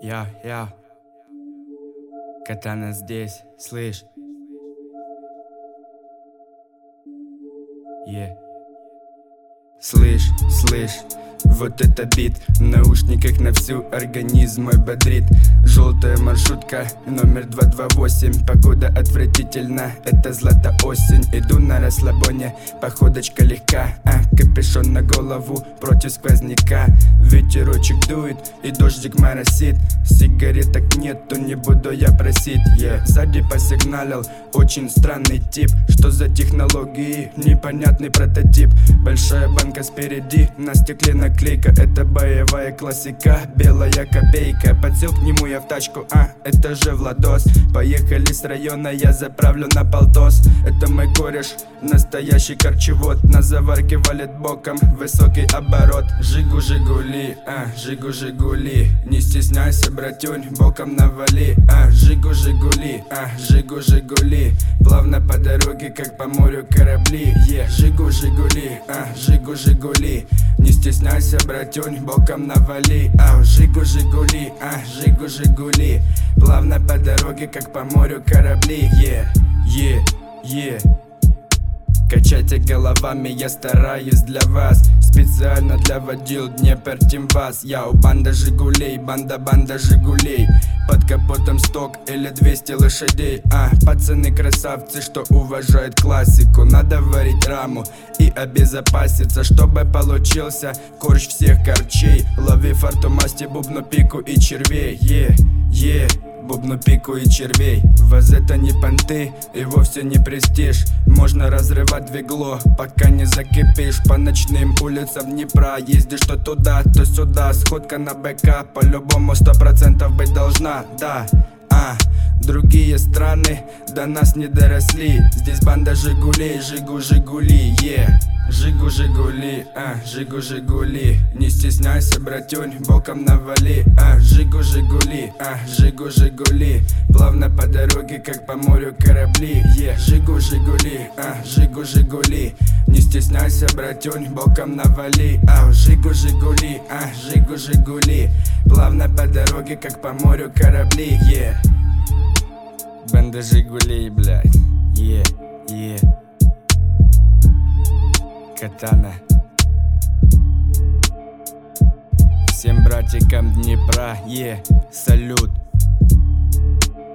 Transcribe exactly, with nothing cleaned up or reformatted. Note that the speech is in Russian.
Я, я, Катана здесь, слышь? Yeah. Слышь, слышь, вот это бит. В наушниках на всю организм мой бодрит. Желтая маршрутка, номер два два восемь. Погода отвратительна, это злата осень. Иду на расслабоне, походочка легка, а капюшон на голову против сквозняка. Ветерочек дует и дождик моросит. Сигареток нету, не буду я просить. Yeah. Сзади посигналил очень странный тип. Что за технологии? Непонятный прототип. Большая банка спереди, на стекле наклейка. Это боевая классика, белая копейка. Подсел к нему я в тачку, а это же Владос. Поехали с района, я заправлю на полтос. Это мой кореш, настоящий корчевод. На заварке валит боком, высокий оборот. Жигу жигули, а, жигу жигули. Не стесняйся, братюнь, боком навали. А, жигу жигули, а, жигу жигули. Плавно по дороге, как по морю корабли. Е, жигу жигули, а, жигу жигули. Не стесняйся, братюнь, боком навали. А, жигу жигули, а, жигу жигули. Плавно по дороге, как по морю корабли. Е, е, е. Качайте головами, я стараюсь для вас. Специально для водил Днепр Тимбас. Я у банда Жигулей, банда-банда Жигулей. Под капотом сток или двести лошадей. А, пацаны красавцы, что уважают классику. Надо варить раму и обезопаситься, чтобы получился корж всех корчей. Лови фарту, масти, бубну, пику и червей. Е, е. Бубну, пику и червей. Вас это не понты и вовсе не престиж. Можно разрывать двигло, пока не закипишь. По ночным улицам Днепра ездишь то туда, то сюда. Сходка на БК по-любому сто процентов быть должна. Да, а, другие страны до нас не доросли. Здесь банда Жигулей, жигу жигули, е. Жигу жигули, а, жигу жигули. Не стесняйся, братюнь, боком навали. А, жигу жигули, а, жигу жигули. Плавно по дороге, как по морю корабли. Е, жигу жигули, а, жигу жигули. Не стесняйся, братюнь, боком навали. А, жигу жигули, а, жигу жигули. Плавно по дороге, как по морю корабли. Е. Банда Жигулей, блядь. Е, е. Катана. Всем братикам Днепра, е, салют.